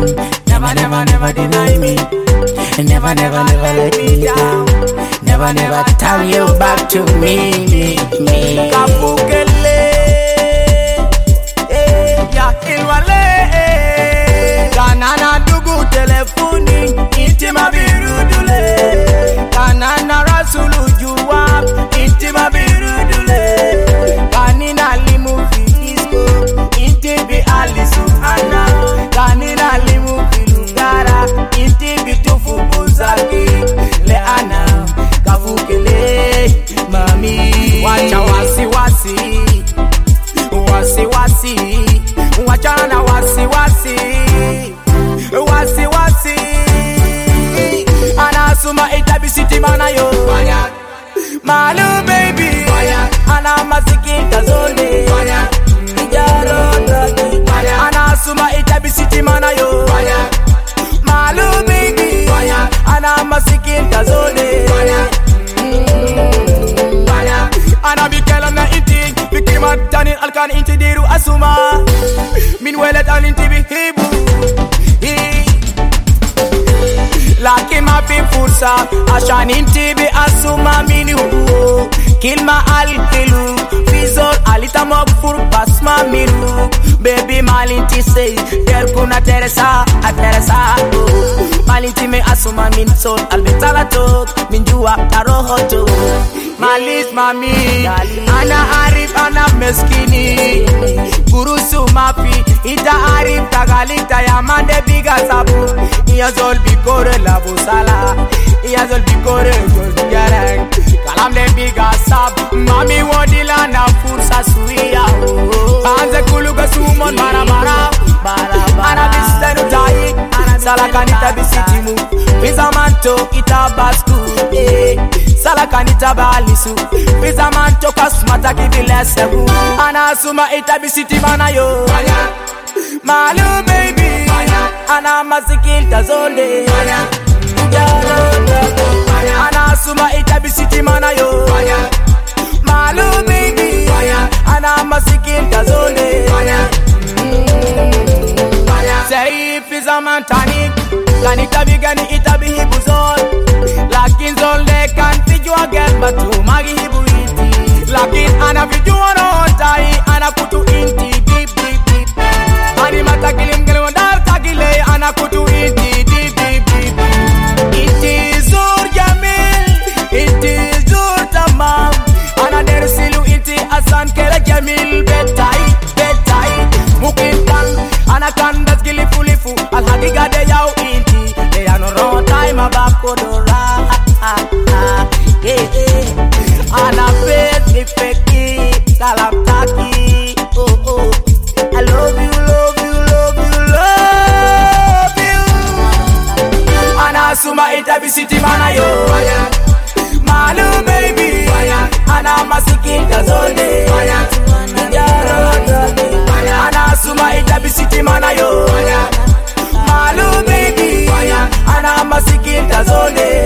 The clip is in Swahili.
Never, never, never deny me. Never, never, never let me down. Never, never turn you back to me. Kapukele, ya ilwale. Kanana dugu telefoni, intima birudule. Kanana rasulu juwab, intima birudule. Kanina limu disco, intibi alisu ana. Kanina limu filugara, intibi tufu buzaki. Leana, kafukele, mami. Wacha wasi, wachana wasi. Anasuma itabi city mana yo. Malu baby, ana masikita zone. Anasuma itabi city mana yo. Malu baby, ana masikita zone. Ana bikela na inti, bikima tani alkan inti diru asuma. Min welet al inti bihibu. Laki mapi fursa, ashan inti bi asuma mini hubu. Kilma al hilu, fizol alita mokfur basma miru. Baby malinti say, der kuna teresa, a teresa. Malinti me asuma min sol, albitala tot, min jua taroho to. Malis mami, ana arif ana meskini. Gurusu mapi, ita arif tagalita ya mande biga sabu. Iyazol bikore la busala, iyazol bikore garang. Kalam le biga sab, mami wodila na fursa suya. Anze kuluga sumon mara. Ana bisenu tayi, salakanita bisitimu. Bizamanto itabasku, salakanita balisu. Bizamanto kasmata kivilesebu. Ana suma itabisiti mana yo. Malu baby, ana masikilta zonde. Ana suma itabisiti mana yo. Malu baby, ana masikilta zonde. Say if is a man tani, kanita bigani itabi hibuzon. Lakin zonde kan fiju again, but to magi hibu iti. Lakin ana fiju ono tai, ana kutu inti deep. Ani mata kilim kilim dar tagile, ana kutu inti deep. Inti zur jamil, inti zur tamam. Ana der silu inti asan kere jamil betai. Mukin kan, ana kan das gilifu. Al hadiga de yau inti, de ano ron time abako dora. Ana bet ni feki, salam taki. Oh. I love you. Ana suma itabi city mana yo. Malu baby, ana masikita zone. Ana suma itabi city mana yo. Malu baby, ana masikita zone.